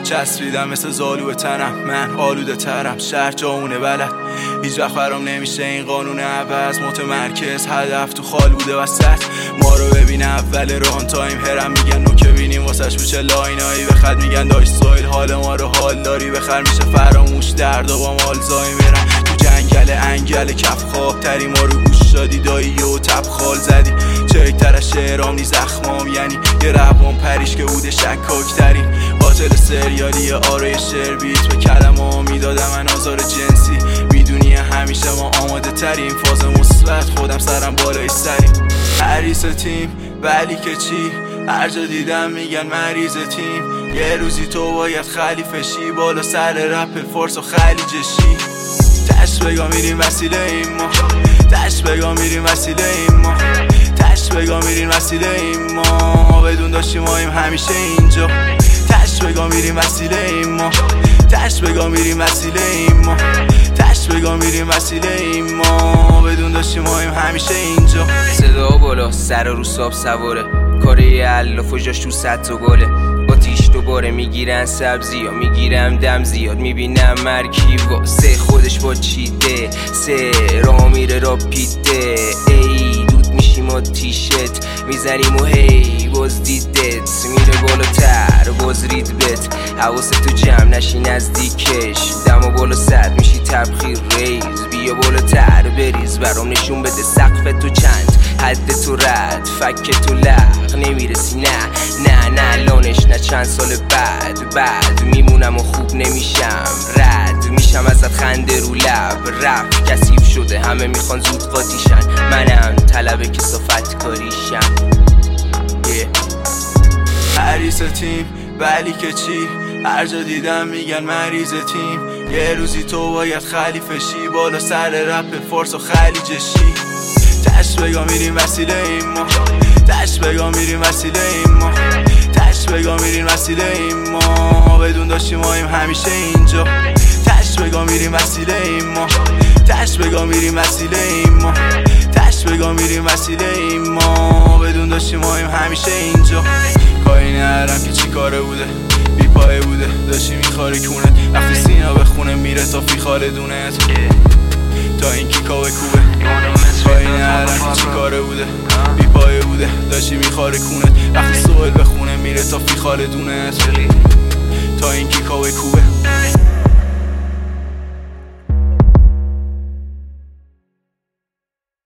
چسبیدم مثل زالو تنم، من آلوده ترم، شهر جاونه بلد هیچ وقت برام نمیشه این قانون عوض. متمرکز هدف تو خال بوده وسط، ما رو ببین اول ران تایم هرم میگن نوکه بینیم واسش بوچه لاینایی بخد میگن داشت سایل حال ما رو حال داری بخر میشه فراموش درد و با آلزایمرم تو جنگل انگل کف خواب تری ما رو گوش دادی دایی و تب خال زدی چک تر شعرام نی زخمام یعنی یه روان پریش که بوده شکاک ترین قاتل سریالی آرای شربیت به کلمه میدادم من آزار جنسی میدونی همیشه ما آماده تریم فاز مثبت خودم سرم بالای سریم حریص تیم ولی که چی هر جا دیدم میگن مریض تیم یه روزی تو باید خلیفه شی بالا سر رپ فارس و خلیجشی تش بگا میریم وسیله این ما تش بگا میریم وسیله این ما تش بگا میریم وسیله این ما بدون داشتیم ماییم همیشه اینجا تش بگا میریم وسیله این ما تش بگا میریم وسیله این ما تش بگا میریم وسیله این ما بدون داشتیم ماییم همیشه اینجا صدا بالا سر رو ساب سواره کاره علاف و جاش تو ست و گله آتیش دوباره میگیرن سبزی ها میگیرم دم زیاد میبینم مرکی واسه خودش با چیده سه را میره را پیده ای دود میشیم آتیشت میزنیم و هی باز دیدت میره بالاتر باز رید بت حواست تو جمع نشی نزدیکش دم و بالا صد میشی تبخیر ریز بیا بالاتر بریز برام نشون بده سقف تو چند حد تو رد فک تو لغ نمیرسی نه لانش نه چند سال بعد میمونم و خوب نمیشم رد میشم ازت خنده رو لب رفت کثیف شده همه میخوان زود قاطیشن منم طلب کثافت کاریشم حریص تیم ولی که چی هر جا دیدم میگن مریض تیم یه روزی تو باید خلیفه شی بالا سر رپ فارس و خلیجشی تش بگا میریم وسیله این ما تش بگا میریم وسیله این ما تش بگا میریم وسیله این ما بدون داشتیم ماییم همیشه اینجا تش بگا میریم وسیله این ما تش بگا میریم وسیله این ما تش بگا میریم وسیله این ما بدون داشتیم ماییم همیشه اینجا کاری نرم که چی کاره بوده بی پایه بوده داشتی میخواره کونت وقتی سینا به خونه میره تا فیخال دونت تا این کیکا به کوبه کاری نرم که چی کاره بوده بی پایه بوده داشتی میخواره کونت وقتی سوال به خونه میره تا فیخال دونت تا این کیکا به کوبه